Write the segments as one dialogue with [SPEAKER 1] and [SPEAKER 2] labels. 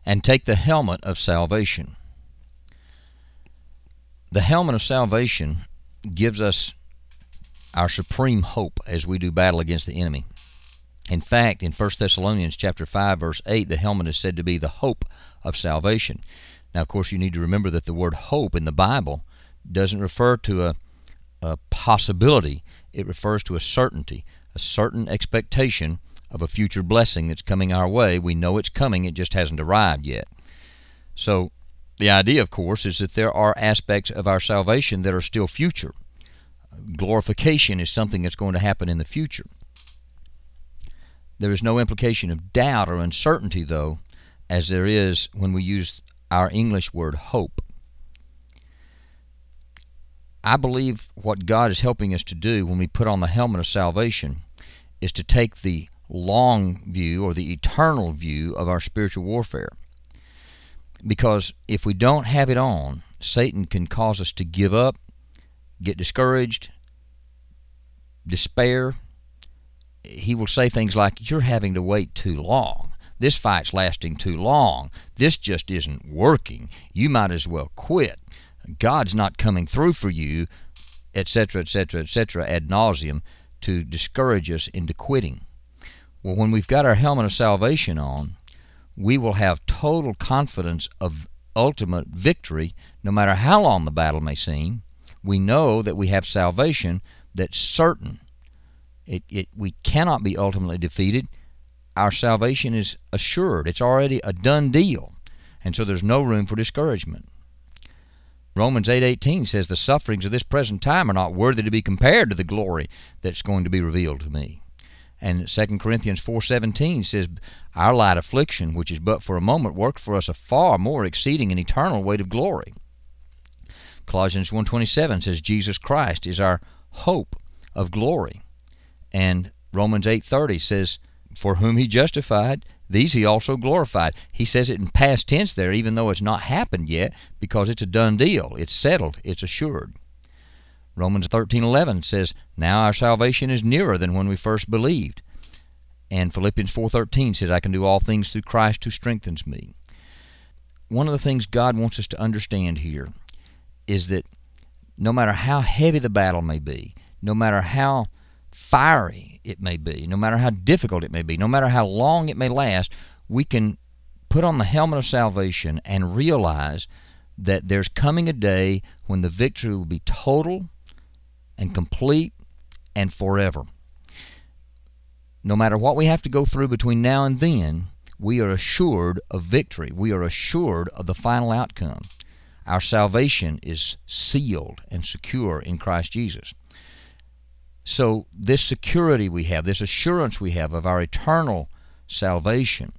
[SPEAKER 1] and take the helmet of salvation. The helmet of salvation gives us our supreme hope as we do battle against the enemy. In fact, in 1 Thessalonians chapter 5, verse 8, the helmet is said to be the hope of salvation. Now, of course, you need to remember that the word hope in the Bible doesn't refer to a possibility. It refers to a certainty, a certain expectation of a future blessing that's coming our way. We know it's coming, it just hasn't arrived yet. So the idea, of course, is that there are aspects of our salvation that are still future. Glorification is something that's going to happen in the future. There is no implication of doubt or uncertainty, though, as there is when we use our English word hope. I believe what God is helping us to do when we put on the helmet of salvation is to take the long view or the eternal view of our spiritual warfare. Because if we don't have it on, Satan can cause us to give up, get discouraged, despair. He will say things like, "You're having to wait too long. This fight's lasting too long. This just isn't working. You might as well quit. God's not coming through for you," etc., etc., etc., ad nauseum, to discourage us into quitting. Well, when we've got our helmet of salvation on, we will have total confidence of ultimate victory, no matter how long the battle may seem. We know that we have salvation that's certain. We cannot be ultimately defeated. Our salvation is assured. It's already a done deal. And so there's no room for discouragement. Romans 8:18 says, "The sufferings of this present time are not worthy to be compared to the glory that's going to be revealed to me." And 2 Corinthians 4:17 says, "Our light affliction, which is but for a moment, worked for us a far more exceeding and eternal weight of glory." Colossians 1:27 says, "Jesus Christ is our hope of glory." And Romans 8:30 says, "For whom he justified, these he also glorified." He says it in past tense there, even though it's not happened yet, because it's a done deal. It's settled. It's assured. Romans 13:11 says, "Now our salvation is nearer than when we first believed." And Philippians 4:13 says, "I can do all things through Christ who strengthens me." One of the things God wants us to understand here is that no matter how heavy the battle may be, no matter how fiery it may be, no matter how difficult it may be, no matter how long it may last, we can put on the helmet of salvation and realize that there's coming a day when the victory will be total and complete and forever. No matter what we have to go through between now and then, we are assured of victory. We are assured of the final outcome. Our salvation is sealed and secure in Christ Jesus. So this security we have, this assurance we have of our eternal salvation,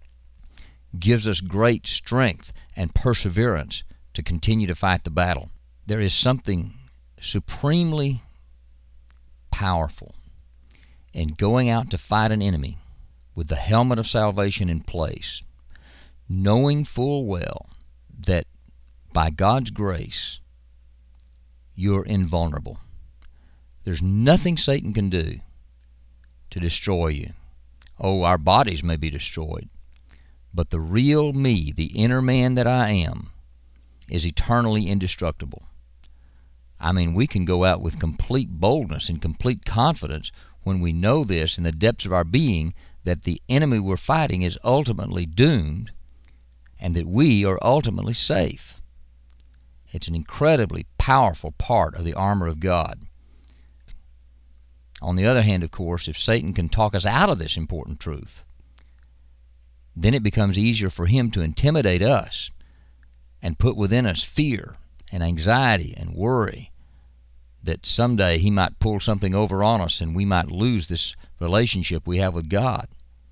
[SPEAKER 1] gives us great strength and perseverance to continue to fight the battle. There is something supremely powerful in going out to fight an enemy with the helmet of salvation in place, knowing full well that by God's grace you're invulnerable. There's nothing Satan can do to destroy you. Oh, our bodies may be destroyed, but the real me, the inner man that I am, is eternally indestructible. I mean, we can go out with complete boldness and complete confidence when we know this in the depths of our being, that the enemy we're fighting is ultimately doomed and that we are ultimately safe. It's an incredibly powerful part of the armor of God. On the other hand, of course, if Satan can talk us out of this important truth, then it becomes easier for him to intimidate us and put within us fear and anxiety and worry that someday he might pull something over on us and we might lose this relationship we have with God.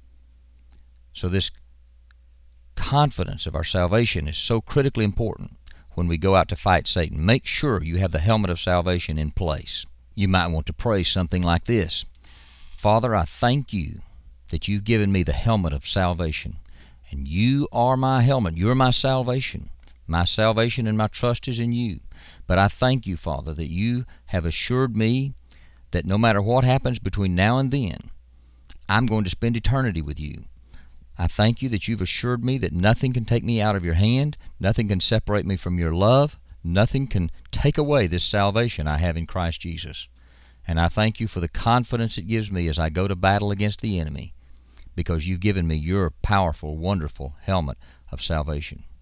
[SPEAKER 1] So this confidence of our salvation is so critically important when we go out to fight Satan. Make sure you have the helmet of salvation in place. You might want to pray something like this: Father, I thank you that you've given me the helmet of salvation, and you are my helmet. You're my salvation. My salvation and my trust is in you. But I thank you, Father, that you have assured me that no matter what happens between now and then, I'm going to spend eternity with you. I thank you that you've assured me that nothing can take me out of your hand, nothing can separate me from your love, nothing can take away this salvation I have in Christ Jesus. And I thank you for the confidence it gives me as I go to battle against the enemy, because you've given me your powerful, wonderful helmet of salvation.